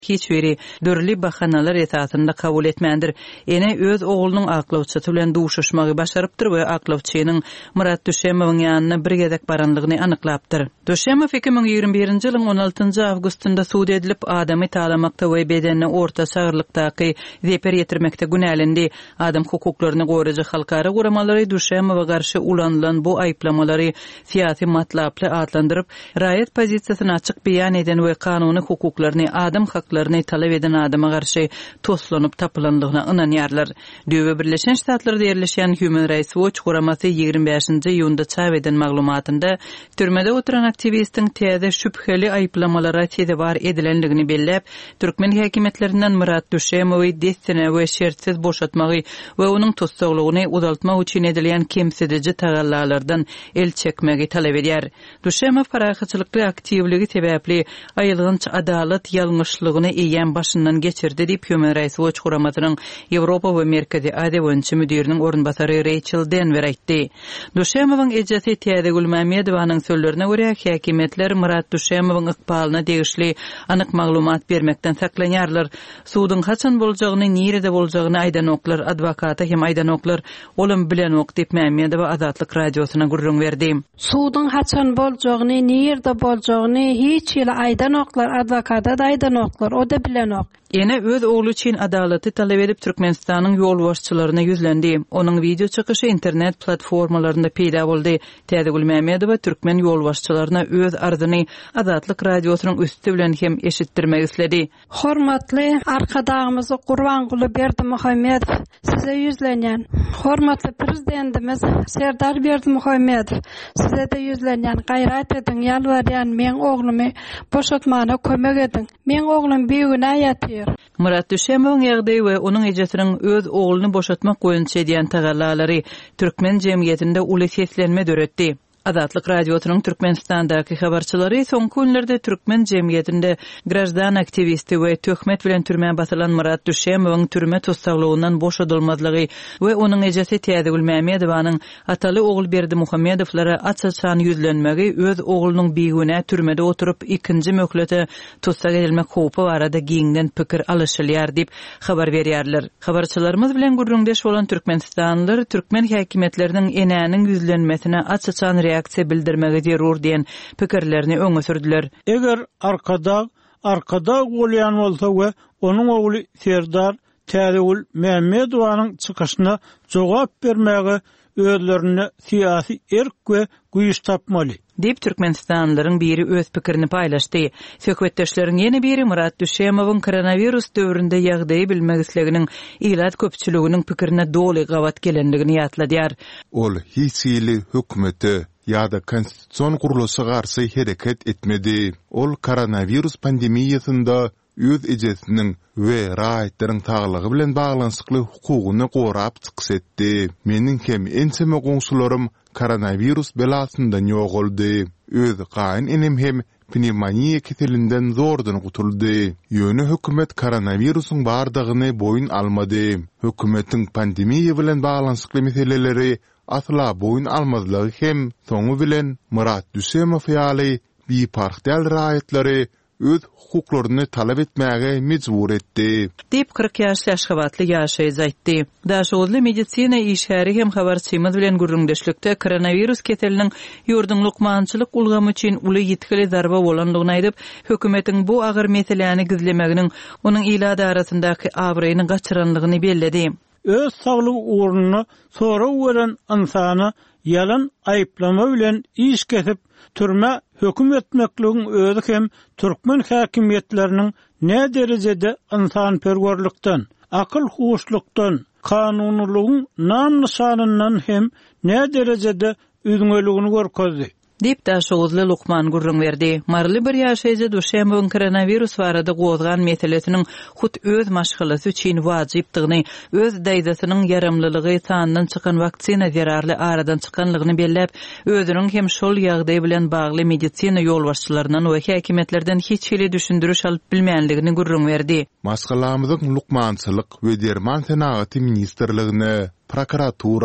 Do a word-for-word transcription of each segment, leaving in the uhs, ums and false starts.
hiç biri dörli bahanalar esasında kabul etmendir. Ene öz oğlunun aklawçysy bilen duşuşmagy başarypdyr we aklawçynyň Murat Düşemowyň ýanyna bir gezek baranlygyny anyklapdyr. Düşemow iki bin ýygrimi birinji ýylyň on altynjy awgustynda suud edilip adamy talamakda we bedenine orta sagyrlykdaky zeper ýetirmekde günälendi. Adam hukuklaryny goraja halkara guramalary Düşemowa garşy ulanylan bu aýplamalary siýasy matlaply adlandyryp, raýat pozisiýasyny açyk beýan eden we kanuny hukuklaryny, adam haklaryny talap eden adama garşy toslanyp tapylandygyna ynanýarlar. Düýbe Birleşen Ştatlarda ýerleşen Human Rights Watch guramasy ýygrimi beşinji ýyłda çap eden maglumatynda türmede oturan aktivistiň täze şüpheli aýplamalara tedbir edilenligini bellep, türkmen häkimetlerinden Murat Düşemowy destine we şertsiz boşatmagy we onuň tutsaklygyny uzaltmak üçin edilen kemsedici tagallalardan el çekmegi talap edýär. Düşemow parahatçylykly aktivligi sebäpli aýylgynç adalet ýalňyşlygyny eýen başyndan geçirdi diýip Human Rights Watch guramasynyň Ýewropa we Merkezi Asia boýunça müdiriniň orunbasary Rachel Denver aýtdy. Düşemowyň ejesi Täze Gülmamedowanyň sözlerine görä, häkimetler Murat Düşemowyň ykbalyna degişli anyk maglumat bermekden saklanýarlar. Suudun haçan boljagyny, nirede boljagyny aýdanoklar, adwokata hem aýdanoklar olum bilen ok diýip Mamedow Azatlyk radiosyna gurrun berdi. Suudun haçan boljagyny, nirede boljagyny hiç ýyly aýdanoklar, adwokata da aýdanoklar, o da bilen ok. Ene öz oğlu için adaleti talep edip Türkmenistan'ın yol başçılarına yüzlendi. Onun video çıkışı internet platformalarında peyda oldu. Täze Gülmamedow Türkmen yol başçılarına öz arzyny Azatlyk radiosynyň üstü bilen hem eşitdirmek isledi. Hormatly arkadaşymyz Gurbanguly Berdimuhammedow, size yüzlenýän. Hormatly prezidentimiz Serdar Berdimuhammedow, size de yüzlenýän. Gaýrat edin, ýalbarýan, men oglumy boşatmana kömek edin. Men oglum beýüne ýatyr. Murat Düşemowyň ýagdaýy we onuň ejesiniň öz ogluny boşatmak goýunça edýän tagallalary türkmen jemgyýetinde uly seslenme döretdi. Azatlyk radiosynyň Türkmenistandaky habarçylary soňky günlerde türkmen jemgyýetinde grajdan aktivisti we töhmet bilen türmän basylan Murat Düşemowyň türme tutsaklygynyň boşadylmazlygy we onuň ejesi Täze Gülmamedowanyň ataly ogul Berdimuhammedowlara açyçan yüzlenmegi öz oglunyň beýgüne türmede oturup ikinji möhlete tutsak edilmek howpy barada giňden pikir alışylýar diýip habar berýärler. Habarçylarymyz bilen gurrundeş bolan türkmenistanlylar türkmen häkimetleriniň enäniň yüzlenmesine açyçan reaksiýa bildirmegi zerur diýen pikirlerini öňe sürdüler. Eger arkada arkada bolýan bolsa we onuň ogly Serdar Täze Gülmamedowanyň çykyşyna jogap bermegi özlerine siyasi erk we güýç tapmaly diýip Türkmenistanlylaryň biri öz pikirini paýlaşdy. Söhbetdeşleriň ýene biri Murat Düşemowyň koronavirus döwründe ýagdaýy bilmek isleginiň ilat köpçüliginiň pikirine doly gawat gelenligini ýatladýar. Ol hiç ýyly hökümeti ýa-da konstitusiýon guruluşy garşy hereket etmedi. Ol koronavirus pandemiýasynda öz ejesiniň we raýatlaryň taglygy bilen baglanyşykly hukugyny gorap çyksetdi. Meniň hem enseme goňsularym koronavirus belasyndan ýogaldy. Öz gaýyn enem hem pneumonia ketelinden zordan gutuldy. Ýöne hökümet koronavirusyň bardygyny boýun almady. Hökümetiň pandemiýa bilen baglanyşykly meseleleri asla boyun almazlygy hem soňu bilen Murat Düşemow ýaly bipartiýal raýatlary öz hukuklaryny talap etmäge mejbur etdi. Diýip kırk ýaşly Aşgabatly ýaşaýyz aýtdy. Daşowly medisina işgäri hem habarçymyz bilen gurrundeşlikde koronavirus keteliniň ýurdun lukmançylyk ulgamy üçin uly ýetkili zarba bolanlygyny aýdyp, hökümetiň bu agyr meseleni gizlemeginiň onuň ilada arasyndaky awraýyny gaçyranlygyny belledi. Öz saglyk uğruna sonra weren insany yalan aýplama bilen iş kesip türme höküm etmekligiň özü hem türkmen häkimetleriniň ne derejede insanperwerlikden, akyl huşlukdan, kanunlygyň nam nişanyndan hem ne derejede üzüňeligini görkezdi. Diýip daşowuzly Lukman gurrun berdi. Marly bir ýaşaýjy Düşemowyň koronavirus barada gozgan meselesiniň hut öz maşgalasy üçin wajypdygyny, öz daýdasynyň yaramlylygy sandan çykan waksina zararly aradan çykanlygyny bellep, özüniň hem şol ýagdaý bilen bagly medisina ýolbaşçylaryndan we häkimetlerden hiç hili düşündürüş alyp bilmänligini gurrun berdi. Maşgalamyzyň lukmançylyk we derman senaty ministrligine, prokuratura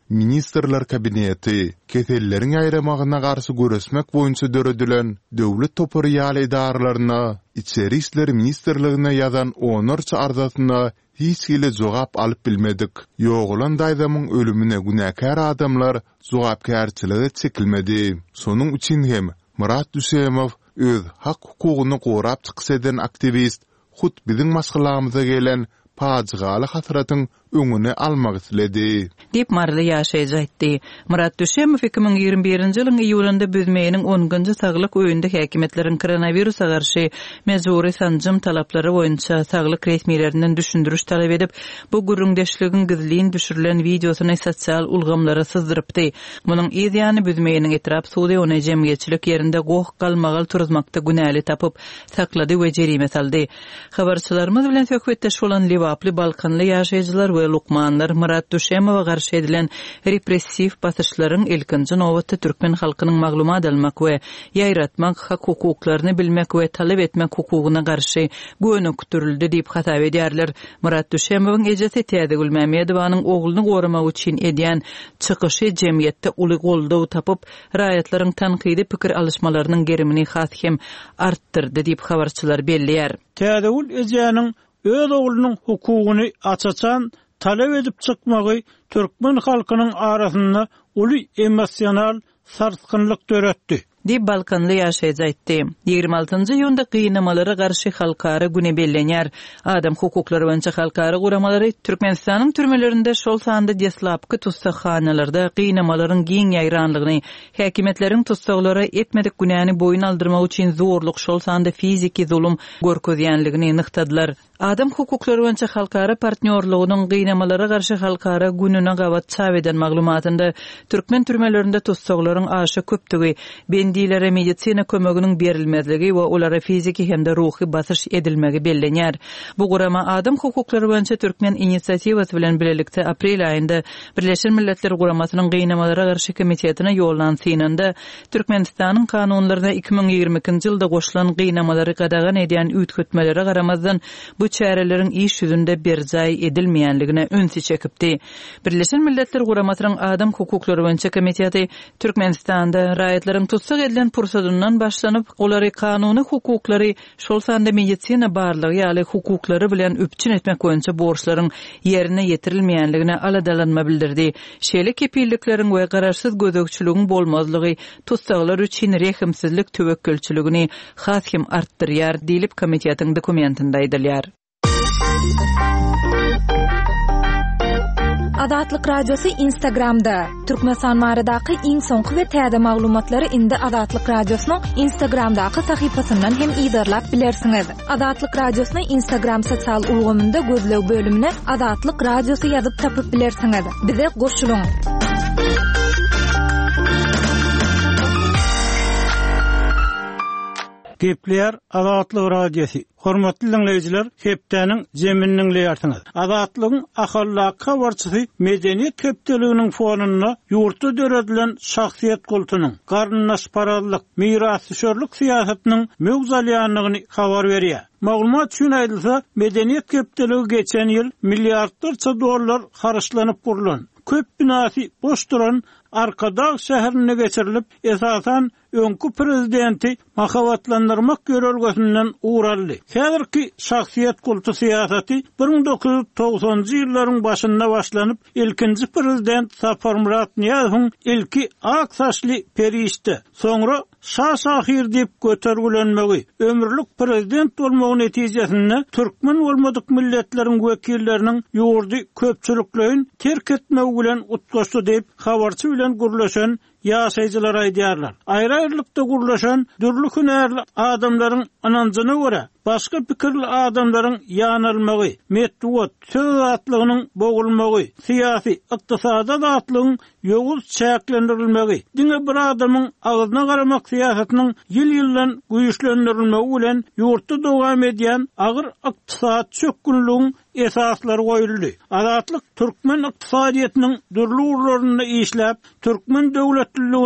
Ministrlar Kabineti kesellerin aýramagına garşy göresmek boýunça döredilen döwlet toporyal idaralaryna, İçeri işler Ministrligine ýazan onurça arzasyna hiç hile jogap alyp bilmedik. Ýogulan daýdamyň ölümine günäkär adamlar jogapkärçiligi çekilmedi. Sonuň üçin hem Murat Düsemow öz hak hukugyny gorap çyksadan aktivist hut biziň masgalamyza gelen pajygaly hatyratyň öňüne almak isledi. Dip marly ýaşaýjy aýtdy. Murat Düşemow iki bin ýygrimi birinji ýylyň iýulynda büzmeýiniň onunçy saglyk öýünde häkimetleriň koronawirusa garşy mezuri sanjym talaplary boýunça saglyk resmiýetlerinden düşündürüş talap edip, bu gürrüňdeşligiň gizliň düşürilen videosyny sosial ulgamlara syzdyrypdy. Munyň ýa-da büzmeýiniň etrap suwdy ony jemgyýetçilik ýerinde goh galmagal turzmakda günäli tapyp saklady we jerime saldy. Habarçylarymyz bilen söhbetdeş bolan Liwaply Balkanly ýaşaýjylar we Lukmanlar Murat Düşemowa garşy edilen repressiv basyşlaryň ilkinji nowbatda türkmen halkynyň maglumat almak we ýaýratmak, hak hukuklaryny bilmek we talap etmek hukugyna garşy göwnükdirildi diýip hatap edýärler. Murat Düşemowyň ejesi Täze Gülmämedowanyň ogluny goramak üçin edýän çykyşy jemgyýetde uly goldaw tapyp, raýatlaryň tankydy pikir alışmalarynyň gerimini has hem artdyrdy diýip habarçylar belliýär. Täze Gül öz oglunyň hukugyny açaçan talep edip çykmagy türkmen halkynyň arasynda uly emosional sarsgynlyk töretdi. Dip Balkanly ýaşaýjy aýtdy. ýygrimi altynjy ýylda gynamalara garşy halkara güne bellenýär. Adam hukuklary boýunça halkara guramalary Türkmenistanyň türmelerinde şol sanda deslapky tutsakxanalarda gynamalaryň giň ýaýranlygyny, häkimetleriň tutsaklary etmedik günäni boyun aldyrmak üçin zorluk şol sanda fiziki zulum görkezýänligini nyktadylar. Adam hukuklary boýunça halkara partnerligiň gynamalara garşy halkara gününe gawat çap eden maglumatynda türkmen türmelerinde tutsaklaryň aşy köpdigi, bendilere medisina kömeginiň berilmezligi we olara fiziki hemde ruhy basyş edilmegi bellenýär. Bu gurama adam hukuklary boýunça türkmen inisiativasy bilen birlikde aprel aýynda Birleşen Milletler Guramasynyň gynamalara garşy komitetine ýollanyňda Türkmenistanyň kanunlaryna iki bin ýygrimi ikinji ýylda goşulan gynamalary gadagan edýän üýtgetmelere garamazdan bu çäreleriň iş ýüzünde berjay edilmeýänligine önsi çekipdi. Birleşen Milletler Guramasynyň adam hukuklary boýunça komiteti Türkmenistanda raýatlaryň tutsak edilen pursadyndan başlanyp, olary kanuny hukuklary şol sanda medisina barlygy ýaly hukuklary bilen üpçün etmek boýunça borçlaryň ýerine ýetirilmeýänligine aladalanma bildirdi. Şeýle kepillikleriň we garaşsyz gözegçiligiň bolmazlygy tutsaklar üçin rehimsizlik töwekkülçiligini has hem artdyrýar diýilip komitetiň dokumentinde aýdylýar. Adatlyk radiosu Instagramda. Türkmenistan baradaky iň soňky we täze maglumatlary indi Adatlyk radiosynyň Instagramdaky sahypasyndan hem ýygyrlap bilersiňiz. Adatlyk radiosyny Instagram sosial ulgamynda gözleg bölümine Adatlyk radiosu ýazyp tapyp bilersiňiz. Bize goşulyň. Gepler Adatlyk radiosu. Hormatly dinleyijiler, hepdeniň jeminiň ýartyňyz. Adatlygyň ahallak habarçysy medeniýet köpdeliginiň fonuna ýurtda döredilen şahsiýet kultunyň, garnaşparallyk, mirasçyllyk siýasatynyň mögzalýanlygyny habar berýär. Maglumat üçin aýdylsa, medeniýet köpdeligi geçen ýyl milliardlarça dollar haraşlanyp gurulan, köp binasy boş duran Arkadag şäherine geçirilip, esasan öňkü prezidenti mahawatlandyrmak görelgesinden uğraldy. Häzirki şahsiýet kultu siýasaty bir ming dokuz ýüz togsanjy ýyllaryň başynda başlanyp, ilkinji prezident Sapar Murat Niýazowyň ilki ak saçly perişde, soňra şah şahir diýip götergilenmegi, ömürlük prezident bolmagy netijesinde türkmen bolmadyk milletleriň wekilleriniň ýurdy köpçüliklerini terk etmegi bilen utgaşdy diýip habarçy bilen gurlaşan ýaşaýjylar aýdýarlar. Aýry-aýrylykda gurlaşan dürli hünärli adamlaryň ananjyna görä başga pikirli adamlaryň ýanylmagy, medeniýet söz atlygynyň bogulmagy, syýasy, ykdysady atlygyň ýoguz çäklendirilmegi, diňe bir adamyň agyzyna garamak syýasatynyň ýyl-ýyldan güýçlendirilmegi bilen ýurtda dowam edýän agyr ykdysat çökünlüğüň esaslary goýuldy. Adatlyk türkmen ykdysadyýetynyň dürli urlarynda işläp, türkmen döwletliginiň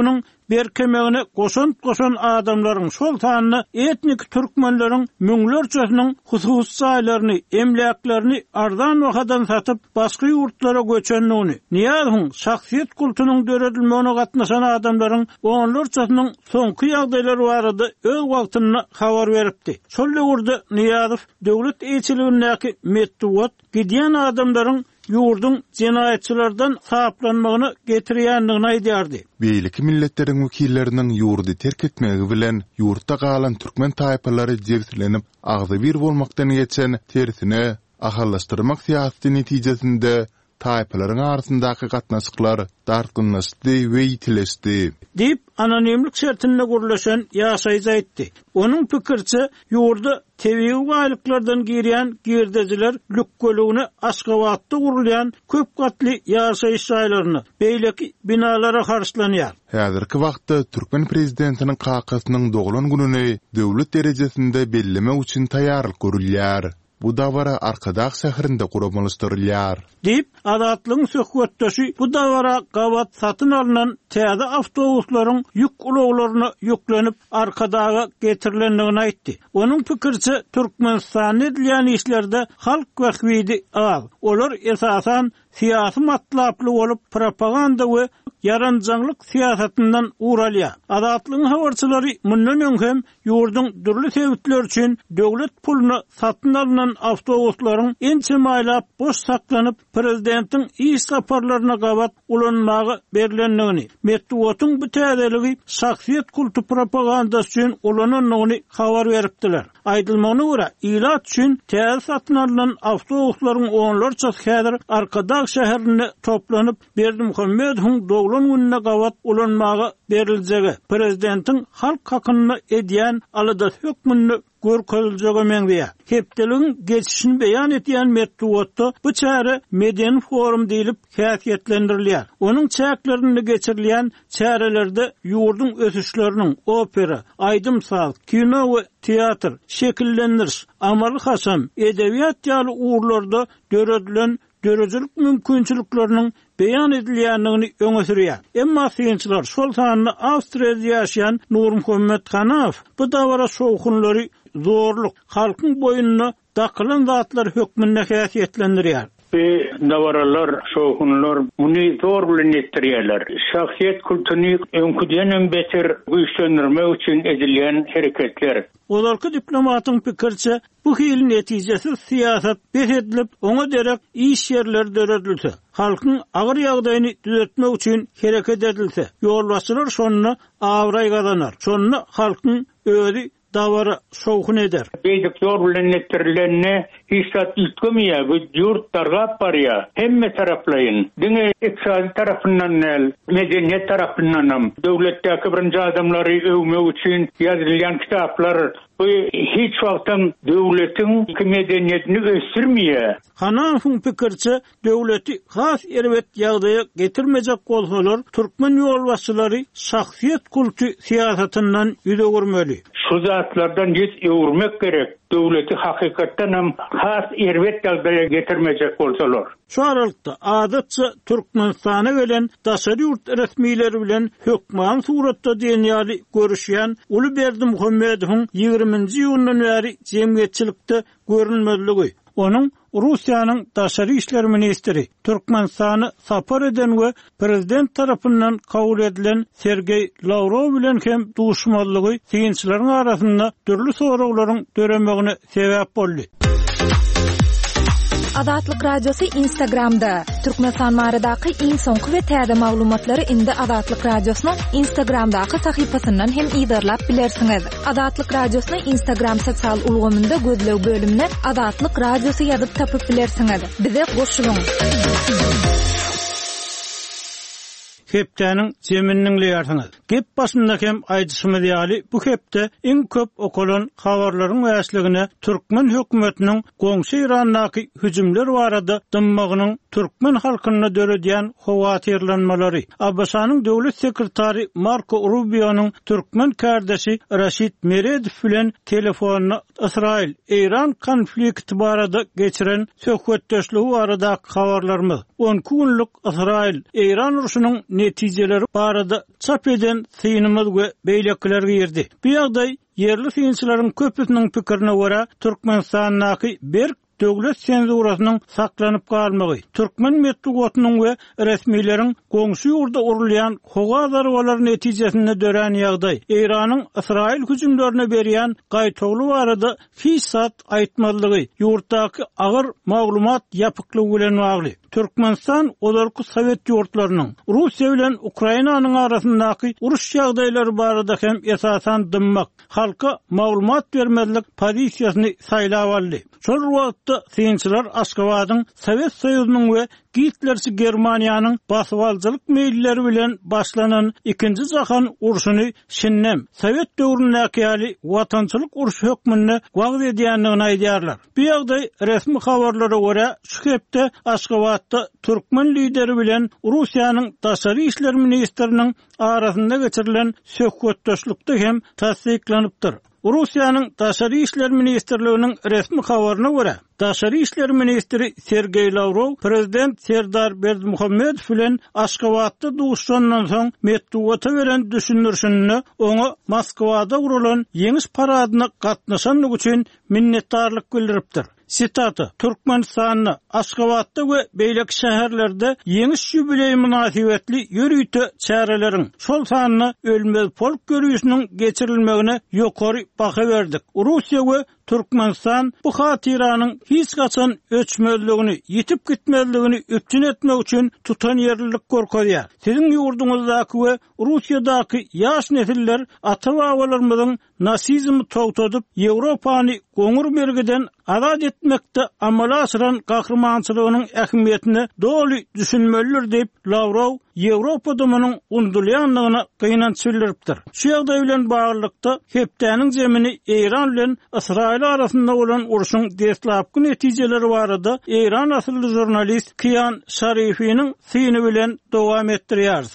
berkemegine goşan-goşan adamlaryň şol tanyny etnik türkmenleriň müňlerçesiniň husus saýlaryny, emlaklaryny arzan wagtdan satyp başga ýurtlara göçenligini, niýadyň şahsiýet kultunyň döredilmegine gatnaşan adamlaryň onlarçasynyň soňky ýagdaýlary barada öz wagtyny habar beripdi. Şol ýurda niýadyw döwlet eýçiligindäki metduat gidýän adamlaryň ýurdun jenaýatçylardan saplanmagyny getirýändigini aýdýardy. Beýleki milletleriň wekilleriniň ýurdy terk etmegi bilen ýurtda galan türkmen taýpalary jebsilenip agzy bir bolmakdan geçen tersine ahallaşdyrmak syýasaty netijesinde taýpalaryň arasyndaky gatnaşyklar darkynlaşdy we ýitileşdi. Dip anonimlik şertinde gurlaşan ýaşaýjy aýtdy. Onuň pikirçe ýurda tebii gaýlyklardan girýän girdejiler lükkeligini Aşgabatda gurulýan köp gatly ýaşaýyş saýlaryny beýleki binalara harçlanýar. Häzirki wagtda Türkmen prezidentiniň kakasynyň doglan gününi döwlet derejesinde bellemek üçin taýýarlyk görülýär. Bu davara Arkadag şäherinde gurulmalyşdyrylýar. Dip adatlyň söhbetdeşi bu davara gabat satyn alynan täze awtobuslaryň ýük ulaglaryna ýüklenip Arkadaga getirilendigini aýtdy. Onuň pikirçe Türkmenistan edilýän işlerde halk wagtydy az. Olar esasan siyasi matlaply bolup propaganda we yaranjanlyk siýasatyndan uralýar. Adatlyň habarçylary mundan öňhem ýurdun dürli sebitler üçin döwlet puluny satyn alynan awtobuslaryň ençe maýlap boş saklanyp prezidentiň iş saparlaryna gabat ulanmagy berilendigini, metduatyň bu täzeligi şahsiýet kultu propagandasy üçin ulananyny habar beripdiler. Aýdylmagyna görä, ilat üçin täze satyn alynan awtobuslaryň onlarçasy häzir Arkadag şäherine toplanyp Berdimuhammedowyň doglan gününe gabat ulanmagy beriljegi, prezidentiň halk hakyny edýän alada hökmüni görkeziljegi meňdiýär. Hepdeliň geçişini beýan etýän metduatda bu çäre medeni forum diýilip häsiýetlendirilýär. Onuň çäklerini geçirilýän çärelerde ýurdun ösüşleriniň opera, aýdym saz, kino we teatr, şekillendiriş, amaly hasam, edebiýat ýaly uğurlarda döredilen dörejilik mümkinçilikleriniň beýan edilýändigini öňe sürýär. Emma synçylar şol sanyny Awstriýada ýaşaýan Nurmuhammed Hanaw bu dawara şowkunlary zorluk, halkyň boyunna dakylan zatlar hökmünde häsiýetlendirýär. Ve davaralar, şoğunlar bunu zor bilen ettirýärler. Şahsiýet kulturyny öňküden beter güýçlendirmek üçin edilýän hereketler. Olarky diplomatyň pikirçe bu hil netijesi siýasat beredilip oňa derek iş ýerleri döredilse, halkyň agyr ýagdaýyny düzeltmek üçin hereket edilse, ýolbaşçylar şonu awray gazanar. Şonu halkyň özi davara şowkun eder. Beýdik zor bilen etirilenne hissat iltgemiýär, bu ýurtlarga barýar. Hemme taraplaýyn. Diňe iqtisadi tarapyndan näl, medeniýet tarapyndan hem döwletdäki birinji adamlary öwmek üçin ýazylýan kitaplar bu hiç wagtdan döwletiň medeniýetini ösürmeýär. Hanawyň pikirçe döwleti has erwet ýagdaýa getirmejek bolsalar, türkmen ýolbaşçylary şahsiýet kultu siýasatyndan ýüze görmeli. Şu zatlardan ýet öwürmek gerek. Döwleti hakykatdan hem has erwet ýagdaýa getirmejek bolsalar. Şu aralykda adatça Türkmenistana gelen daşary ýurt resmiýetleri bilen hökman suratda diýenýäli görüşýän Uly Berdimuhammedowyň ýygrüminji ýyldan bäri jemgyýetçilikde görünmezligi. Onuň Russiýanyň daşary işler ministri Türkmenistany sapar eden we prezident tarapyndan kabul edilen Sergey Lavrov bilen hem duşmanlygy synçylaryň arasynda türlü soraklaryň döremegine sebäp boldy. Adatlyk radiosu Instagramda. Türkmenistan baradaky iň soňky we täze maglumatlary indi Adatlyk radiosynyň Instagramdaky sahypasyndan hem ýydarlap bilersiňiz. Adatlyk radiosyny Instagram sosial ulgamynda gözlew bölümine Adatlyk radiosu ýazyp tapyp bilersiňiz. Bize goşulyň. Hepdeniň zemininiň ýartyňyz. Gep başyndaky hem aýdyşmy diýäli bu hepde iň köp okulan habarlaryň wäsligine Türkmen hökümetiniň goňşy Irandaky hüjümler barada dymmagynyň Türkmen halkyna döredýän howatyrlanmalary. Abbasanyň döwlet sekretary Marco Rubio'nyň Türkmen kardeşi Rashid Meredov bilen telefonyny Israil Iran konflikti barada geçiren söhbetdeşligi barada habarlarmy on günlük Israil Iran uruşunyň netijeleri barada çap eden bilen synymyz we beýlekler girdi. Bu ýagdaý yerli synçylaryň köpüsiniň pikirine görä Türkmenistanyň bir döwlet senzurasynyň saklanyp galmagy, türkmen medeniýetiniň we resmiýleriň goňşy ýurda urulýan howa zarwalaryň netijesinde dören ýagdaý, Iranyň Israil hüjümlerine berýän gaýtagly barada fiýsat aýtmalygy, ýurtdaky agyr maglumat ýapyklygy bilen bagly. Türkmenistan olarky Sowet ýurtlarynyň Russiýa bilen Ukrainanyň arasyndaky uruş ýagdaýlary barada hem esasan dymmak, halka maglumat bermezlik pozisiýasyny saýlap aldy. Şol wagtda synçylar Aşgabatyň Sowet Soýuzynyň we Gitlerçi Germaniýanyň basywalçylyk meýilleri bilen başlanan ikinji jahan uruşuny şinnem Sowet döwründäki ýaly watançylyk uruş hökmüne wagt edýändigini aýdýarlar. Bu ýagdaý resmi habarlara görä şu hepde Aşgabatda türkmen lideri bilen Russiýanyň daşary işler ministriniň arasynda geçirilen söhbetdeşlikde hem tasdiklanypdyr. Russiýanyň daşary işler ministrliginiň resmi habaryna görä, daşary işler ministri Sergey Lavrov prezident Serdar Berdimuhammedow bilen Aşgabatda duşandan soň Medeniýete beren düşünürşünni oňa Moskwada urulan ýeňiş paradyna gatnaşanlyk üçin minnetdarlyk bildiripdir. Sitata Türkmenistanyň Aşgabatda we beýleki şäherlerde ýeňiş ýübilei münasibetli ýürüýte çäreleriň şol sanyny ölmez polk görüýüşiniň geçirilmegine ýokary baha berdik. Russiýa we Türkmenistan bu hatyranyň hiç gaçan öçmezligini, ýitip gitmezligini öpçün etmek üçin tutan ýerlilik gorkadýar. Siziň ýurduňyzdaky we Russiýadaky ýaş nesiller ata-babalarymyzyň nasizmi togtadyp Ýewropany goňur mergeden azad etmekde amala aşyran gahrmançylygynyň ähmiýetini doly düşünmelidir diýip Lavrov Ýewropa düminiň undulýanlygyna gynanç bildiripdir. Şu ýagdaý bilen baglykda hepdäniň jemini Iran bilen Israil arasynda bolan uruşyň deslapky netijeleri barada Iran asylly jurnalist Kiyan Şarifiniň syny bilen dowam etdirýäris.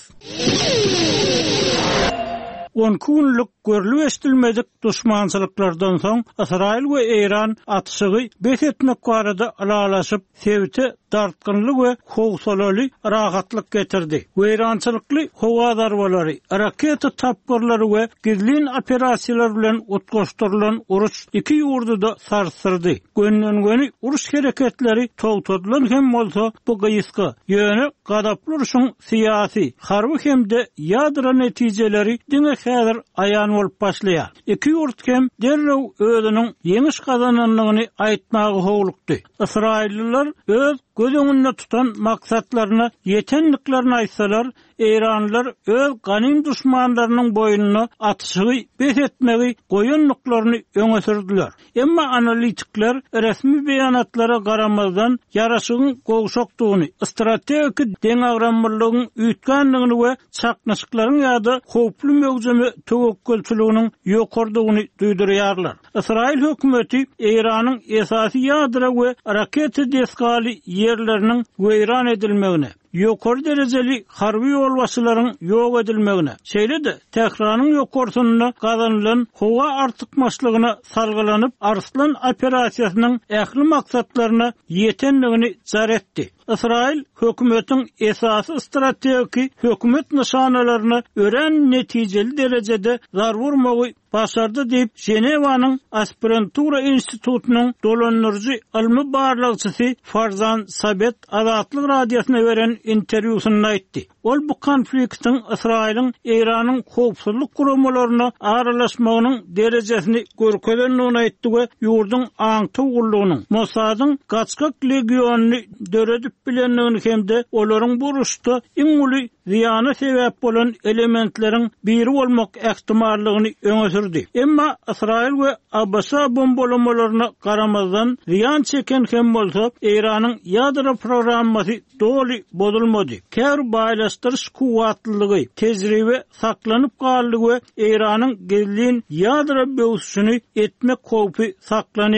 on kunluk görülüp eşdilmedik düşmançylyklardan soň Israil we Iran atşygy bet etmek barada alalaşyp sevte dartgynlyk we howsalaly rahatlyk getirdi. Weýrançylykly howa zarwalary, raketa tapgyrlary we gizlin operasiýalar bilen utgaşdyrylan uruş iki ýurdu da sarsyrdy. Gönlüngeni uruş hereketleri togtadylan hem bolsa bu gyýyska ýöne gadaply uruşyň syýasy, harby hemde ýadra netijeleri diňe häzir aýan bolup başlaýar. Iki ýurt hem derrew özüniň ýeňiş gazananlygyny aýtmagy howlukdy. Israilliler öz göz öňünde tutan maksatlaryna ýetenliklerini aýtsalar, Iranlylar öz ganym düşmanlarynyň boýnuny atşygy bet etmegi goýunlyklaryny öňe sürdiler. Emma analitikler resmi beýanatlara garamazdan ýaraşygyň gowşokdugyny, strategik deňagramlygyň üýtgenligini we çaknaşyklaryň ýa-da howply mögzemi töwekkülçiliginiň ýokardygyny duýdurýarlar. Israil hökümeti Iranyň esasy ýadra we raket deskaly ýerleriniň weýran edilmegine, ýokary derejeli harby ýolbaşçylaryň ýok edilmegine, şeýle-de Tehranyň ýokarsyna gazanylan howa artykmaçlygyna salgylanyp Arslan operasiýasynyň ähli maksatlaryna ýetenligini jar etdi. Israil hökümetiň esasy strategik hökümet nişanalaryny ören netijeli derejede zar vurmagy başardy diýip Jenewanyň Aspirantura institutunyň dolanýarjy ilmi barlygçysy Farzan Sabet Azatlyk radiosyna beren interwýusynda aýtdy. Ol bu konfliktiň Israiliň Iranyň howpsuzlyk guramalaryna aralaşmagynyň derejesini görkelenligini aýtdy we ýurdun aňty ugurlygynyň Mossadyň gaçkak legionny döredip bilenligini hemde olaryň bu uruşda iň uly ziýana sebäp bolan elementleriň biri bolmak ähtimallygyny öňe sürdi. Emma Israil we Abbasa bombalamalarına garamazdan ziyan çeken hem bolsa Iranyň ýadra programmasy doly bozulmady. Kär baýlaşdyryş kuwatlylygy, tezribe saklanyp galydygy we Iranyň gezlin ýadra böwsüni etmek howpy saklanýar.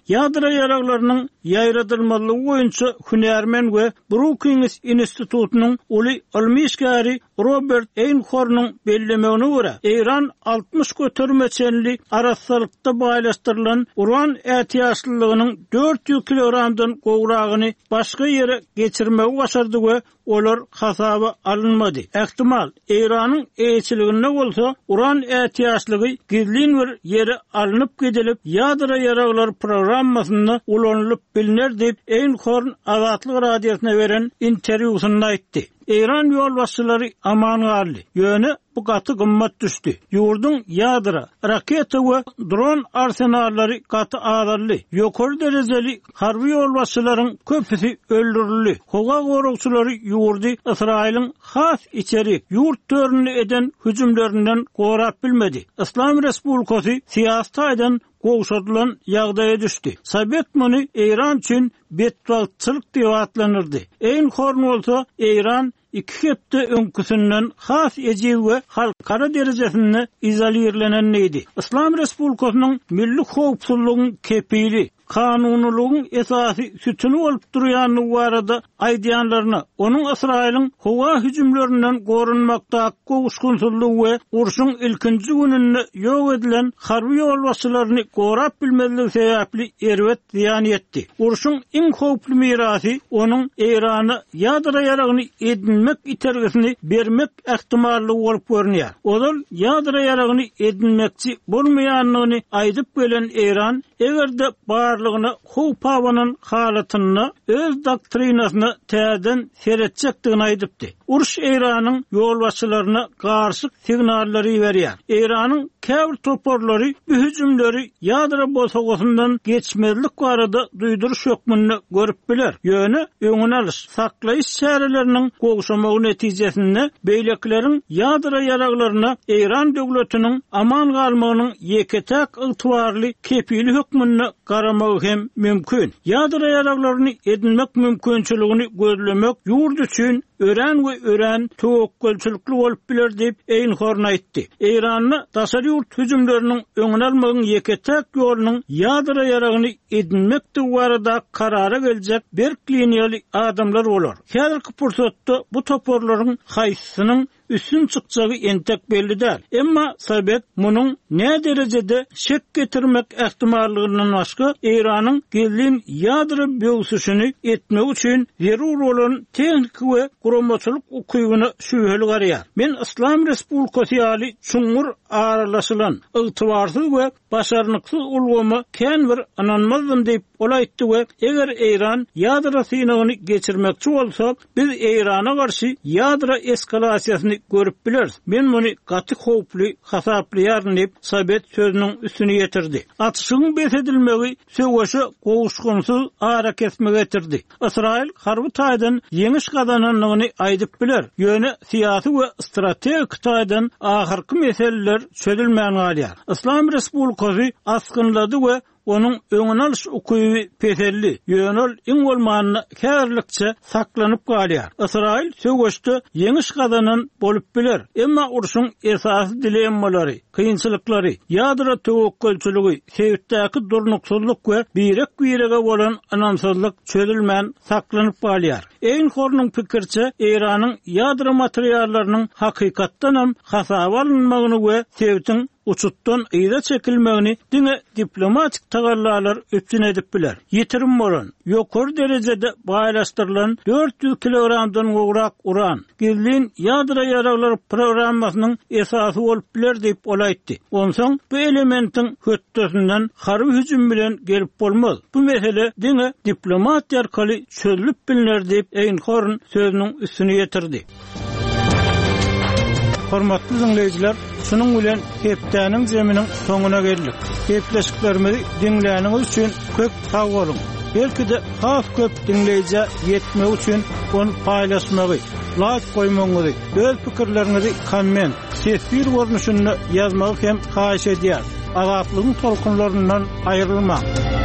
Ýadyra ýaraglarynyň ýaýradylmalygy boýunça hünärmen we Brookings Institututynyň uly almyşgary Robert Einhorn'un bellemegine görä, Iran altmış götürmeçenli arassalykda baýlaşdyrylan uran ätiýaşlylygynyň dört yüz kilogramdan gowragyny başga ýere geçirmegi başardy we olar hasaba alınmady. Ähtimal Iranyň eýçiligine bolsa uran ätiýaşlygy gizlin bir ýere alınıp gidilip ýadyra ýaraglar programmasyna ulanylyp bilinir diýip Einhorn Azatlyk radiosyna beren interwýusynda aýtdy. İran yol başçıları aman garly. Ýöne bu gaty gymmat düşdi. Ýurdun ýadyra, raketa we dron arsenallary gaty ağırly. Ýokary derejeli harby yol başçylaryň köpüsi öldürildi. Howa gorugçylary ýurdy Israýlyň has içeri ýurt törünü eden hüjümlerinden gorap bilmedi. İslam Respublikasy siýasatydan gowşadylan ýagdaýa düşdi. Sovet muny İran üçin betbalçylyk diýip atlanyrdy. Einhorn bolsa İran iki hepde öňküsünden has ejib we halkara derejesinde izolirlenenligi. İslam Respublikasynyň milli howpsuzlygyň kepili kanunluğun esası sütünü olup duruyanlığı barada aýdýanlaryna, onun Israýlyň howa hüjümlerinden gorunmakda gowuşgunçylygy we urşuň ilkinji gününde ýok edilen harby ýol başçylaryny gorap bilmezligi sebäpli erwet ziýan etdi. Urşuň iň howply mirasy onun Irany ýadyra ýaragyny edinmek itergesini bermek ähtimallygy bolup görünýär. Olar ýadyra ýaragyny edinmekçi bolmaýanlygyny aýdyp gelen Iran egerde barlygyny howpawanyň halatyny öz doktrinasyna täzeden seretjekdigini aýdypdy. Uruş Iranyň ýol başçylaryna garşy signallary berýär. Iranyň käbir toporlary bu hüjümleri ýadyra bosagosyndan geçmezlik barada duýduruş hökmüni görüp biler. Ýöne öňüne alyş, saklaýyş çäreleriniň gowşamagy netijesinde beýlekleriň ýadyra ýaraglaryna Iran döwletiniň aman galmagynyň ýeketek ygtybarly kepili hökmüni garamagy hem mümkin. Ýadyra ýaraglaryny edinmek mümkinçiligini gözlemek ýurt üçin ören we ören töwekkelçilikli bolup biler diýip Einhorn aýtdy. Iranyny daşary ýurt hüjümleriniň öňüne almagyň ýeketek ýolunyň ýadyra ýaragyny edinmek barada karara geljek berk liniýaly adamlar bolar. Häzirki pursatda bu toporlaryň haýsysynyň üstün çykjagy entek belli däl. Emma Sovet munyň ne derejede şek getirmek ähtimallygynyň başga Iranyň gizlin ýadyra böwsüşini etmek üçin zerur bolan tehnik we guramaçylyk ukybyny şübheli garýar. Men İslam Respublikasy ýaly çuňur aralaşylan, ygtybarsyz we başarnyksyz ulgamy kän bir ananmazdym diýip olaýtdy we eger Iran ýadyra synagyny geçirmekçi bolsa, biz Irana garşy ýadyra eskalasiýasyny görüp bileriz. Men muny gaty howply hasaplaýaryn diýip Sovet sözüniň üstüne ýetirdi. Atyşyň besedilmegi söwüşe gowuşgunsyz ara kesmege getirdi. Israýil harby taýdan ýeňiş gazananlygyny aýdyp biler. Ýöne siýasy we strategik taýdan ahyrky meseleler çözülmän galýar. İslam Respublikasy askynlady we onun öňüne alyş ukyby peselli, ýönel iň bolmanyny kärlikçe saklanyp galýar. Israýil söwüşde ýeňiş gazanan bolup biler. Emma urşuň esasy dilemmalary, kynçylyklary, ýadyra töwekkelçiligi, sebäpdäki durnuksyzlyk we birek birege bolan anamsızlyk çözülmän saklanyp galýar. Einhornyň pikirçe, Iranyň ýadyra materiallarynyň hakykatdan hem hasaba alynmagyny we sebäpden uçutdan ýa çekilmegini diňe diplomatik tagallarlar öpçün edip biler. Ýetirim bolan, ýokary derejede baýlaşdyrylan dört yüz kilogramdan gowrak uran, gizlin ýadyra ýaraglar programmasynyň esasy bolup biler diýip olaýtdy. Onsoň bu elementiň hötdesinden harby hüjüm bilen gelip bolmaz. Bu mesele diňe diplomat ýarkaly çözülüp bilinir diýip Einhorn sözüniň üstüne ýetirdi. Hormatly dinleýijiler, şunun bilen hepdäniň jeminiň soňuna geldik. Hepleşiklerimizi dinläniňiz üçin köp sag bolun. Belki de has köp dinleýije ýetmek üçin onu paýlaşmagy, like goýmagy, öz pikirlerinizi komment, sesli görnüşinde ýazmagy hem haýyş edýär. Azatlygyň tolkunlaryndan aýrylma.